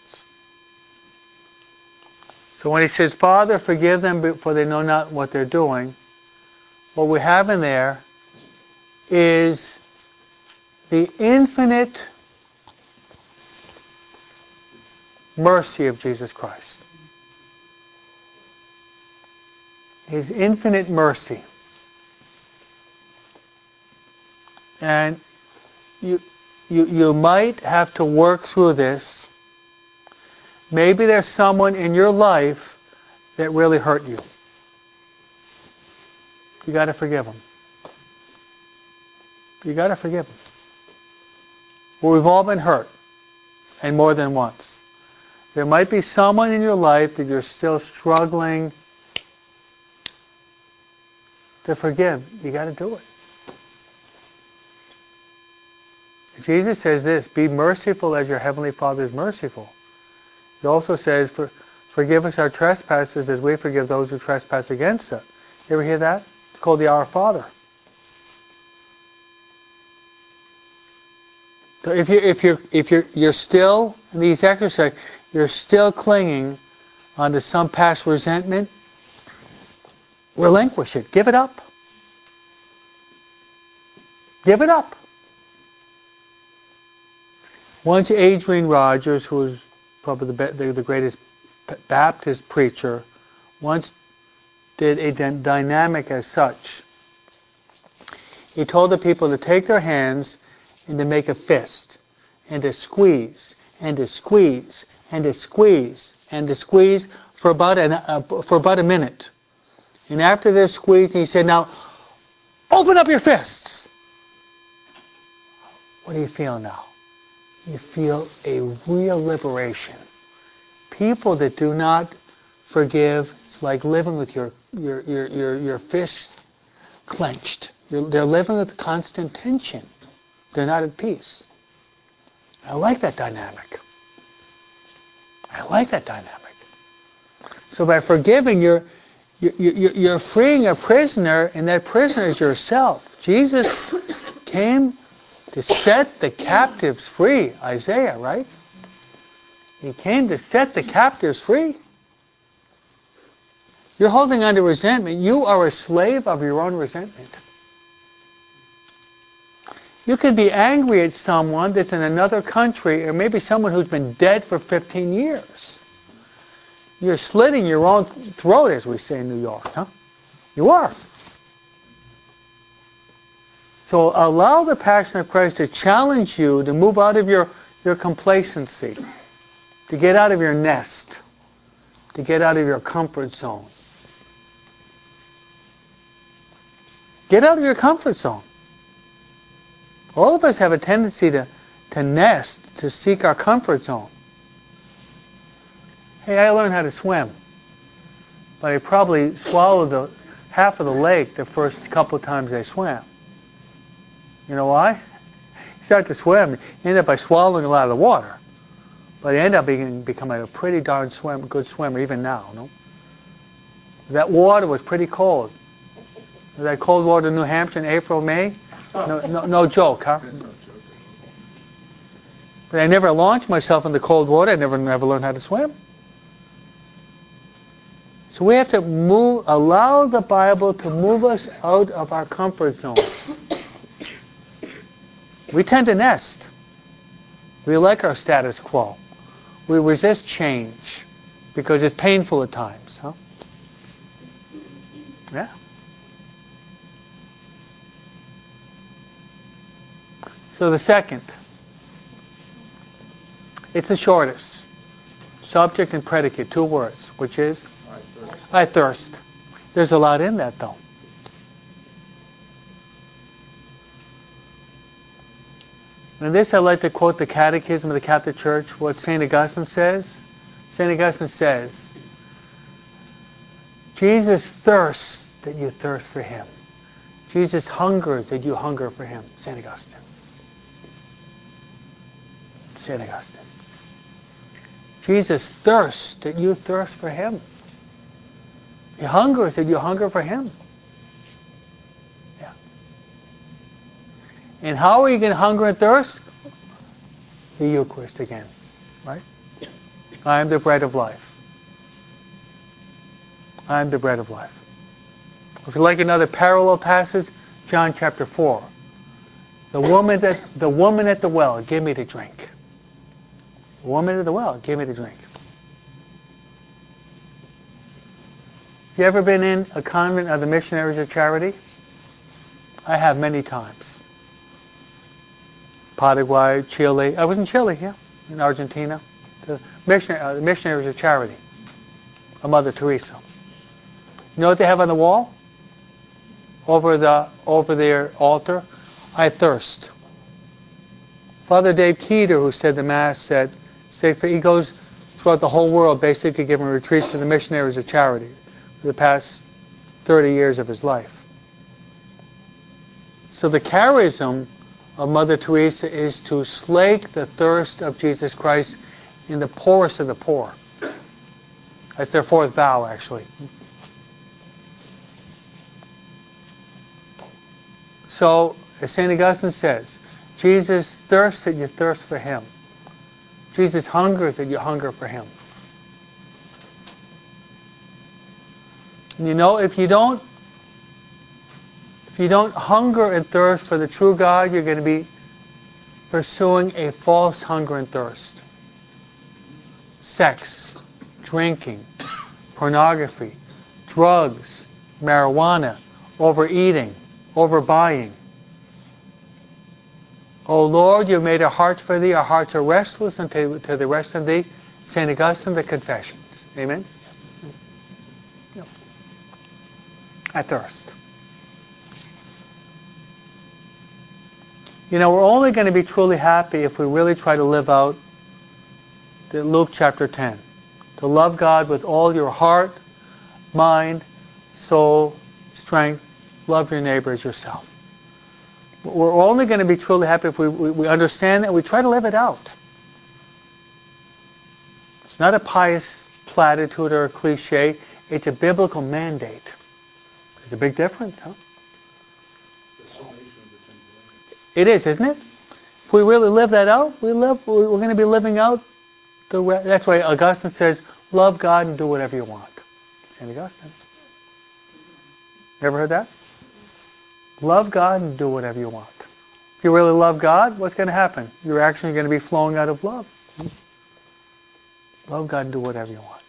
A: So when he says, Father, forgive them, for they know not what they're doing, what we have in there is the infinite mercy of Jesus Christ. His infinite mercy. And you, you, you might have to work through this. Maybe there's someone in your life that really hurt you. You got to forgive them. You got to forgive them. Well, we've all been hurt and more than once. There might be someone in your life that you're still struggling to forgive. You got to do it. Jesus says this, be merciful as your heavenly Father is merciful. He also says, For, forgive us our trespasses as we forgive those who trespass against us. You ever hear that? It's called the Our Father. So if you if you're if you're you're still in these exercises, you're still clinging onto some past resentment, relinquish it. Give it up. Give it up. Once Adrian Rogers, who was probably the, the, the greatest Baptist preacher, once did a dynamic as such. He told the people to take their hands and to make a fist, and to squeeze, and to squeeze, and to squeeze, and to squeeze for about, an, uh, for about a minute. And after this squeeze, he said, now, open up your fists. What do you feel now? You feel a real liberation. People that do not forgive, it's like living with your your your your, your fists clenched. You're, they're living with constant tension. They're not at peace. I like that dynamic. I like that dynamic. So by forgiving, you're you're, you're freeing a prisoner, and that prisoner is yourself. Jesus came to set the captives free. Isaiah, right? He came to set the captives free. You're holding on to resentment. You are a slave of your own resentment. You can be angry at someone that's in another country, or maybe someone who's been dead for fifteen years. You're slitting your own throat, as we say in New York, huh? You are. So allow the passion of Christ to challenge you to move out of your, your complacency, to get out of your nest, to get out of your comfort zone. Get out of your comfort zone. All of us have a tendency to, to nest, to seek our comfort zone. Hey, I learned how to swim, but I probably swallowed the, half of the lake the first couple of times I swam. You know why? You start to swim, you end up by swallowing a lot of the water. But you end up being, becoming a pretty darn swim, good swimmer, even now. No? That water was pretty cold. That cold water in New Hampshire in April, May? No, no, no joke, huh? But I never launched myself in the cold water. I never, never learned how to swim. So we have to move, allow the Bible to move us out of our comfort zone. We tend to nest. We like our status quo. We resist change because it's painful at times. Huh? Yeah. So the second, it's the shortest. Subject and predicate, two words, which is?
B: I thirst.
A: I thirst. There's a lot in that, though. And this, I like to quote the Catechism of the Catholic Church, what Saint Augustine says. Saint Augustine says, Jesus thirsts that you thirst for Him. Jesus hungers that you hunger for Him. Saint Augustine. Saint Augustine. Jesus thirsts that you thirst for Him. He hungers that you hunger for Him. Yeah. And how are you going to hunger and thirst? The Eucharist again. Right? I am the bread of life. I am the bread of life. If you like another parallel passage, John chapter four. The woman that the woman at the well, give me to drink. The woman at the well, give me to drink. You ever been in a convent of the Missionaries of Charity? I have many times. Paraguay, Chile. I was in Chile, yeah, in Argentina. The, missionary, uh, the Missionaries of Charity, of Mother Teresa. You know what they have on the wall? Over the over their altar, I thirst. Father Dave Keeter, who said the Mass, said, So he goes throughout the whole world basically giving retreats to the missionaries of charity for the past thirty years of his life. So the charism of Mother Teresa is to slake the thirst of Jesus Christ in the poorest of the poor. That's their fourth vow, actually. So, as Saint Augustine says, Jesus thirsts that you thirst for Him. Jesus hungers that you hunger for Him. And you know, if you don't if you don't hunger and thirst for the true God, you're going to be pursuing a false hunger and thirst. Sex, drinking, pornography, drugs, marijuana, overeating, overbuying. O Lord, you have made our hearts for Thee. Our hearts are restless until to the rest of Thee. Saint Augustine, the Confessions. Amen? Yep. I thirst. You know, we're only going to be truly happy if we really try to live out the Luke chapter ten. To love God with all your heart, mind, soul, strength. Love your neighbor as yourself. We're only going to be truly happy if we, we, we understand that we try to live it out. It's not a pious platitude or a cliche. It's a biblical mandate. There's a big difference, huh?
B: The summation of the Ten Commandments.
A: It is, isn't it? If we really live that out, we live. We're going to be living out the. Re- That's why Augustine says, "Love God and do whatever you want." Saint Augustine. Ever heard that? Love God and do whatever you want. If you really love God, what's going to happen? Your actions are going to be flowing out of love. Love God and do whatever you want.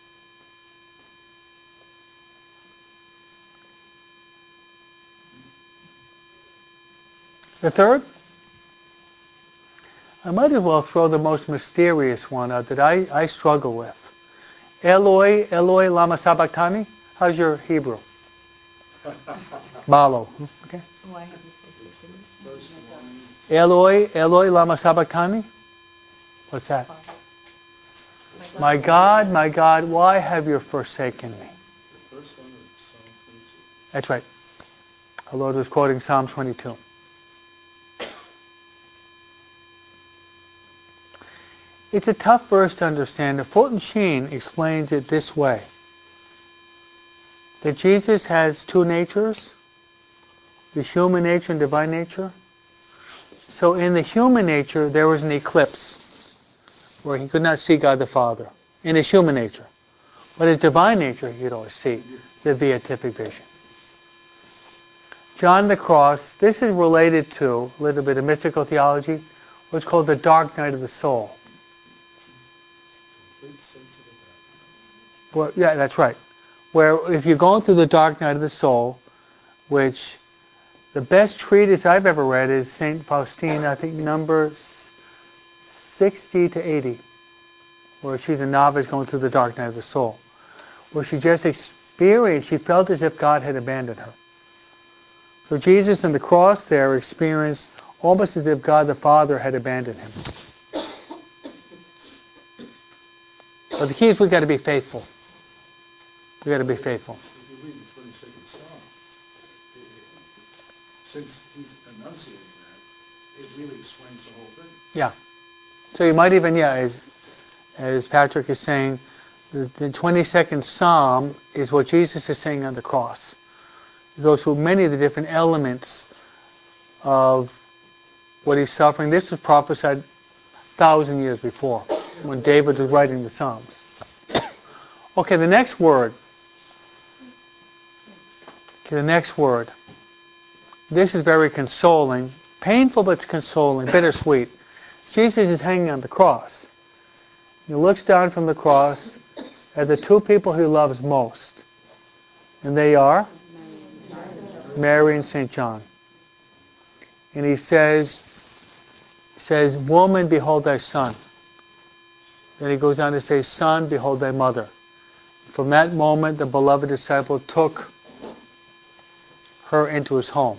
A: The third, I might as well throw the most mysterious one out that I, I struggle with. Eloi, Eloi, lama sabachthani. How's your Hebrew? Malo. Okay.
C: Why have you forsaken me?
B: First line,
A: Eloi, Eloi, lama sabachthani. What's that? My God, my God, why have you forsaken me?
B: the first line of Psalm twenty-two.
A: That's right. Our Lord was quoting Psalm twenty-two. It's a tough verse to understand. Fulton Sheen explains it this way. That Jesus has two natures, the human nature and divine nature. So in the human nature, there was an eclipse where he could not see God the Father in his human nature. But his divine nature, he could always see the beatific vision. John the Cross, this is related to a little bit of mystical theology, what's called the dark night of the soul.
B: Complete sense of the dark.
A: Well, yeah, that's right. Where if you're going through the dark night of the soul, which the best treatise I've ever read is Saint Faustina, I think number sixty to eighty, where she's a novice going through the dark night of the soul, where she just experienced, she felt as if God had abandoned her. So Jesus on the cross there experienced almost as if God the Father had abandoned him. But the key is we've got to be faithful. We've got to be faithful.
B: If you read the twenty-second Psalm, it, it, since he's enunciating that, it really explains the whole thing.
A: Yeah. So you might even, yeah, as, as Patrick is saying, the, the twenty-second Psalm is what Jesus is saying on the cross. It goes through many of the different elements of what he's suffering. This was prophesied a thousand years before, when David was writing the Psalms. Okay, the next word. Okay, the next word. This is very consoling. Painful, but it's consoling. Bittersweet. Jesus is hanging on the cross. He looks down from the cross at the two people he loves most. And they are Mary and Saint John. And he says, he says, woman, behold thy son. Then he goes on to say, son, behold thy mother. From that moment, the beloved disciple took her into his home.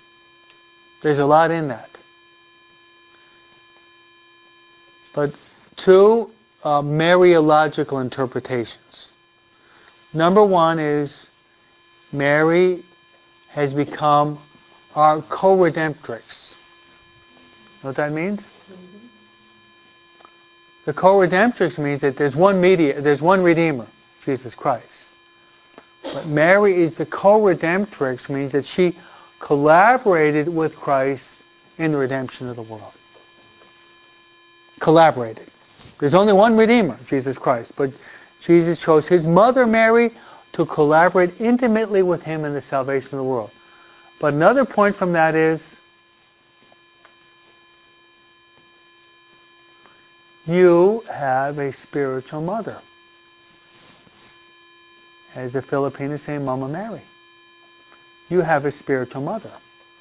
A: There's a lot in that. But two uh, Mariological interpretations. Number one is Mary has become our co-redemptrix. Know what that means?
C: Mm-hmm.
A: The co-redemptrix means that there's one media, there's one Redeemer, Jesus Christ. But Mary is the co-redemptrix, means that she collaborated with Christ in the redemption of the world. Collaborated. There's only one Redeemer, Jesus Christ, but Jesus chose his mother Mary to collaborate intimately with him in the salvation of the world. But another point from that is, you have a spiritual mother. As the Filipinos say, Mama Mary. You have a spiritual mother.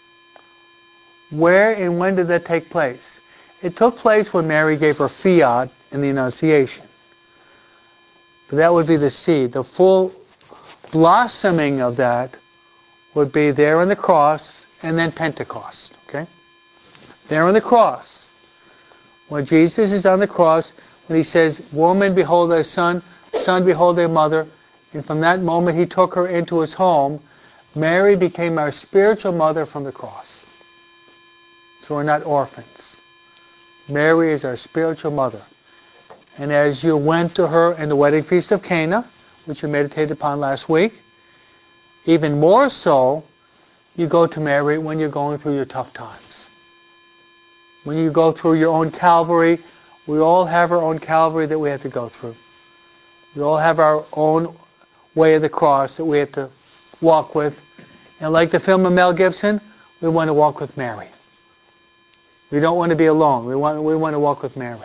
A: Where and when did that take place? It took place when Mary gave her fiat in the Annunciation. But that would be the seed. The full blossoming of that would be there on the cross and then Pentecost. Okay? There on the cross. When Jesus is on the cross, when he says, woman, behold thy son, son, behold thy mother, and from that moment he took her into his home, Mary became our spiritual mother from the cross. So we're not orphans. Mary is our spiritual mother. And as you went to her in the wedding feast of Cana, which you meditated upon last week, even more so, you go to Mary when you're going through your tough times. When you go through your own Calvary, we all have our own Calvary that we have to go through. We all have our own way of the cross that we have to walk with. And like the film of Mel Gibson, we want to walk with Mary. We don't want to be alone. We want, we want to walk with Mary.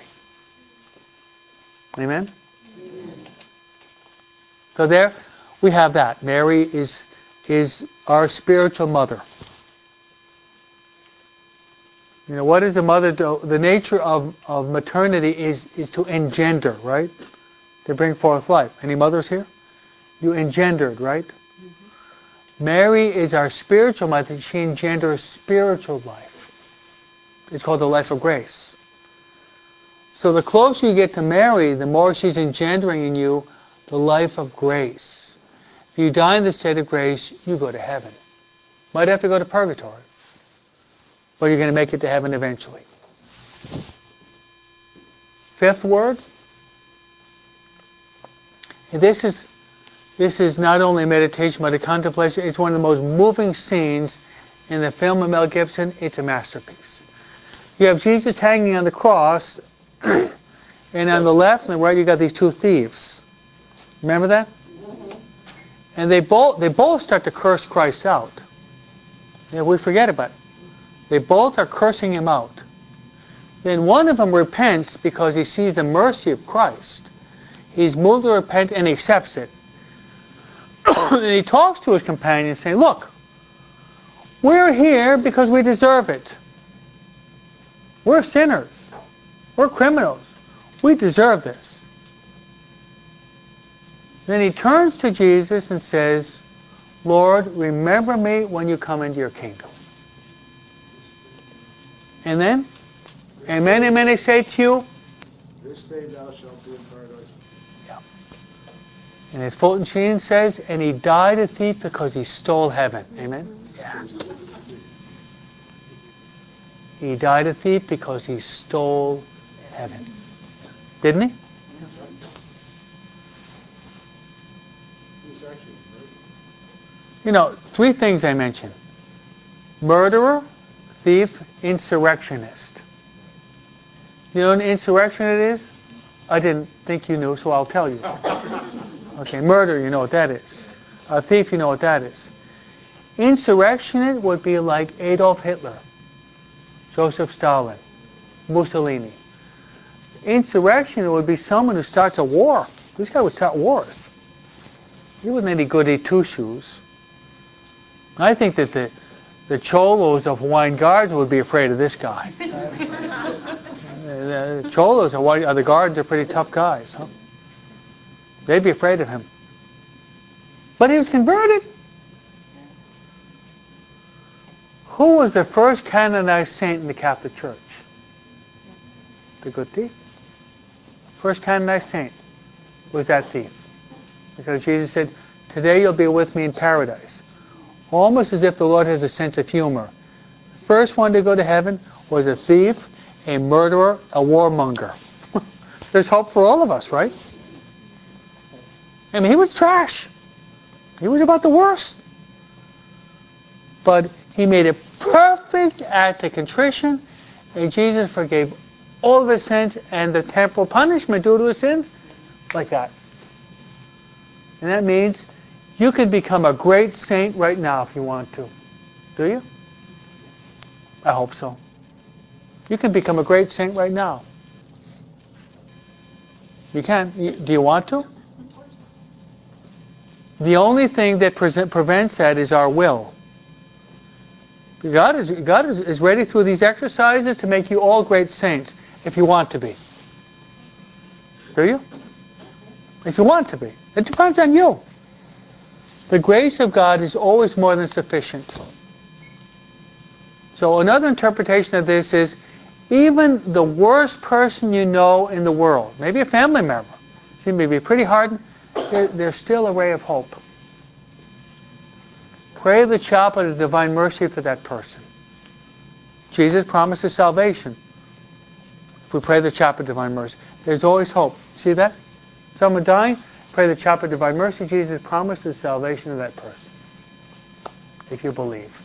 A: Amen? Amen. So there we have that. Mary is, is our spiritual mother. You know, what is the mother do? The nature of, of maternity is, is to engender, right? To bring forth life. Any mothers here? You engendered, right? Mm-hmm. Mary is our spiritual mother. She engenders spiritual life. It's called the life of grace. So the closer you get to Mary, the more she's engendering in you the life of grace. If you die in the state of grace, you go to heaven. Might have to go to purgatory. But you're going to make it to heaven eventually. Fifth word. And this is this is not only a meditation but a contemplation. It's one of the most moving scenes in the film of Mel Gibson. It's a masterpiece. You have Jesus hanging on the cross, and on the left and the right you got these two thieves. Remember that? Mm-hmm. And they both they both start to curse Christ out. Yeah, we forget about it. They both are cursing him out. Then one of them repents because he sees the mercy of Christ. He's moved to repent and he accepts it. And he talks to his companions saying, look, we're here because we deserve it. We're sinners. We're criminals. We deserve this. Then he turns to Jesus and says, Lord, remember me when you come into your kingdom. And then, amen, amen, I say to you,
B: This day thou shalt be in paradise.
A: yeah. And as Fulton Sheen says, and he died a thief because he stole heaven. Amen? Yeah. He died a thief because he stole heaven. Didn't he?
B: He was actually murdered.
A: You know, three things I mentioned. Murderer, thief, insurrectionist. You know what an insurrectionist is? I didn't think you knew, so I'll tell you. Okay, murder, you know what that is. A thief, you know what that is. Insurrectionist would be like Adolf Hitler, Joseph Stalin, Mussolini. Insurrectionist would be someone who starts a war. This guy would start wars. He wasn't any goody two-shoes. I think that the, the cholos of Hawaiian Guards would be afraid of this guy. The cholos are the guards are pretty tough guys. Huh? They'd be afraid of him. But he was converted. Who was the first canonized saint in the Catholic Church? The good thief. first canonized saint was that thief. Because Jesus said, today you'll be with me in paradise. Almost as if the Lord has a sense of humor. The first one to go to heaven was a thief, a murderer, a warmonger. There's hope for all of us, right? I mean, he was trash. He was about the worst. But he made a perfect act of contrition, and Jesus forgave all of his sins and the temporal punishment due to his sins, like that. And that means you can become a great saint right now if you want to. Do you? I hope so. You can become a great saint right now. You can. You, do you want to? The only thing that present, prevents that is our will. God is God is, is ready through these exercises to make you all great saints if you want to be. Do you? If you want to be. It depends on you. The grace of God is always more than sufficient. So another interpretation of this is, even the worst person you know in the world, maybe a family member, seems to be pretty hardened, there, there's still a ray of hope. Pray the chaplet of divine mercy for that person. Jesus promises salvation. If we pray the chaplet of divine mercy, there's always hope. See that? Someone dying, pray the chaplet of divine mercy. Jesus promises salvation of that person. If you believe.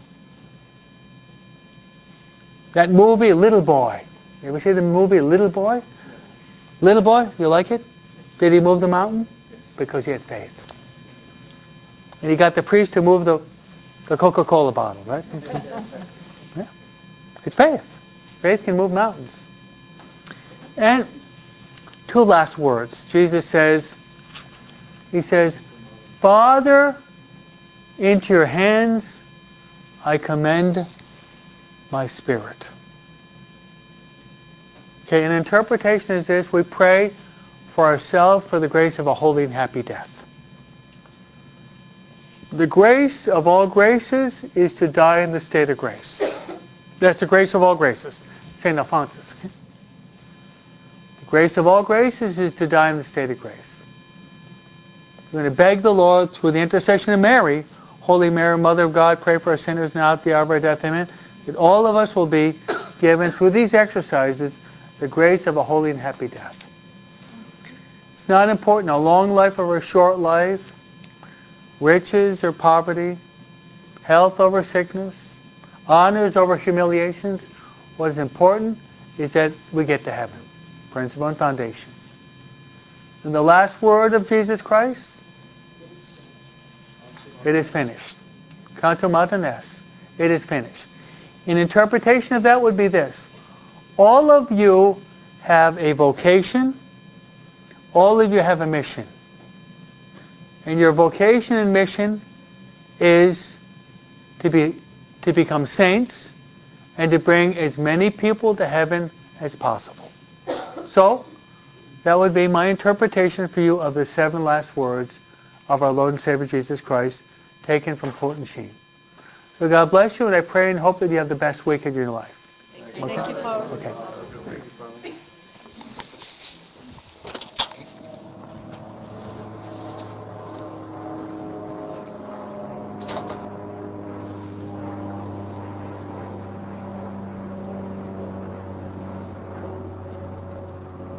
A: That movie, Little Boy. You ever see the movie Little Boy? Little Boy, you like it? Did he move the mountain? Because he had faith. And he got the priest to move the, the Coca-Cola bottle, right? Yeah. It's faith. Faith can move mountains. And two last words. Jesus says, he says, Father, into your hands I commend my spirit. Okay, an interpretation is this: we pray for ourselves for the grace of a holy and happy death. The grace of all graces is to die in the state of grace. That's the grace of all graces. Saint Alphonsus. The grace of all graces is to die in the state of grace. We're going to beg the Lord through the intercession of Mary, Holy Mary, Mother of God, pray for our sinners now at the hour of our death. Amen. That all of us will be given through these exercises the grace of a holy and happy death. It's not important a long life or a short life, riches or poverty, health over sickness, honors over humiliations. What is important is that we get to heaven. Principle and foundation. And the last word of Jesus Christ? It is finished. Consummata est. It is finished. An interpretation of that would be this. All of you have a vocation. All of you have a mission. And your vocation and mission is to be to become saints and to bring as many people to heaven as possible. So, that would be my interpretation for you of the seven last words of our Lord and Savior Jesus Christ, taken from Fulton Sheen. So God bless you, and I pray and hope that you have the best week of your life.
D: Thank you, Father.
A: Okay.